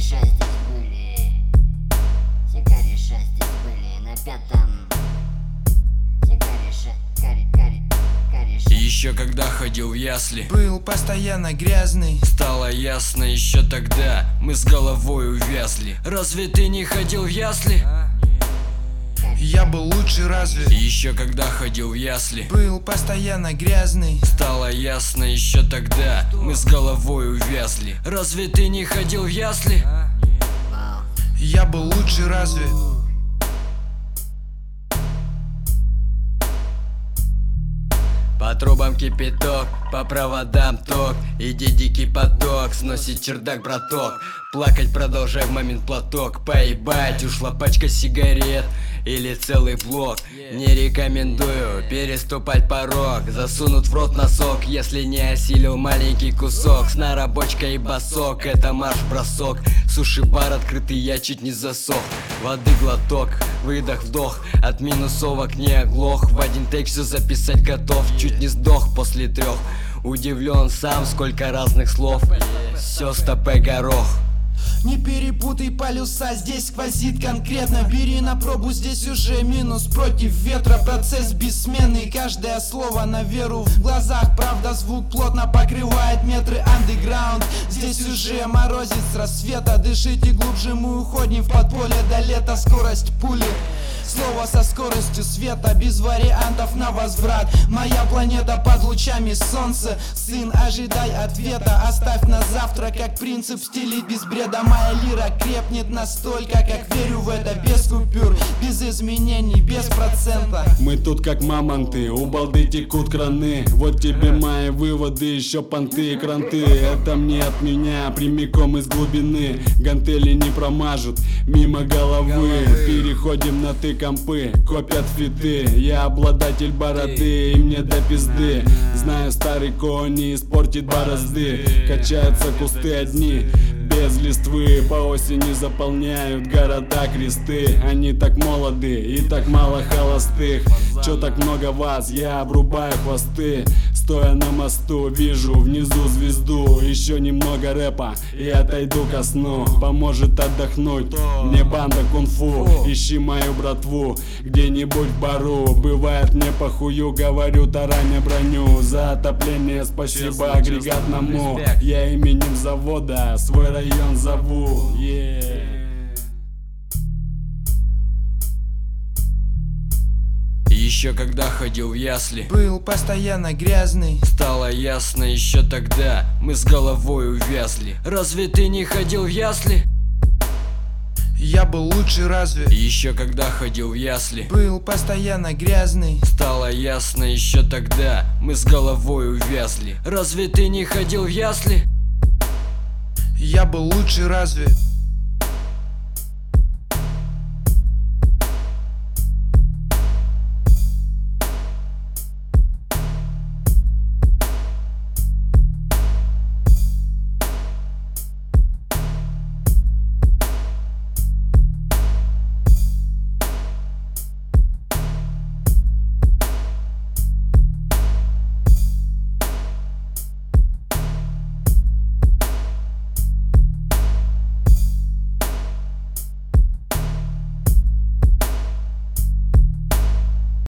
кореша здесь были, все кореша здесь были на пятом. Все кореша. Еще когда ходил в ясли, был постоянно грязный. стало ясно еще тогда, мы с головой увязли. Разве ты не ходил в ясли? Я был лучше разве? Еще когда ходил в ясли, был постоянно грязный. стало ясно еще тогда, мы с головой увязли. Разве ты не ходил в ясли? Я был лучше разве? По трубам кипяток, по проводам ток. Иди дикий поток, сносит чердак, браток. Плакать продолжай в момент платок. Поебать, ушла пачка сигарет или целый блок. Не рекомендую переступать порог. Засунут в рот носок, если не осилил маленький кусок. С нарабочкой и босок, это марш-бросок. Суши-бар открытый, я чуть не засох. Воды глоток, выдох, вдох. От минусовок не оглох. В один тейк все записать готов. Чуть не сдох после 3. Удивлен сам, сколько разных слов. Все стопэ горох. Не перепутай полюса, здесь сквозит конкретно. Бери на пробу, здесь уже минус против ветра. Процесс бессменный, каждое слово на веру. В глазах правда, звук плотно покрывает метры. Андеграунд, здесь уже морозит с рассвета. Дышите глубже, мы уходим в подполье до лета. Скорость пули, слово со скоростью света, без вариантов на возврат. Моя планета под лучами солнца. Сын, ожидай ответа, оставь на завтра. Как принцип стилить без бреда. Моя лира крепнет настолько, как верю в это. Без купюр, без изменений, без процента. Мы тут как мамонты, у балды текут краны. Вот тебе мои выводы, еще понты и кранты. Это мне от меня, прямиком из глубины. Гантели не промажут мимо головы. Переходим на ты компы, копят фиты. Я обладатель бороды, и мне до пизды. Знаю, старый конь не испортит борозды. Качаются кусты одни, без листвы. По осени заполняют города кресты. Они так молоды и так мало холостых. Чё так много вас, я обрубаю хвосты. Стоя на мосту, вижу внизу звезду. Еще немного рэпа и отойду ко сну. Поможет отдохнуть мне банда кунг-фу. Ищи мою братву где-нибудь в бару. Бывает мне похую, говорю, тараня броню. За отопление спасибо агрегатному. Я именем завода свой район зову. Еще когда ходил в ясли, был постоянно грязный. стало ясно еще тогда, мы с головой увязли. Разве ты не ходил в ясли? Я был лучше разве? Еще когда ходил в ясли, был постоянно грязный. стало ясно еще тогда, мы с головой увязли. Разве ты не ходил в ясли? Я был лучше разве?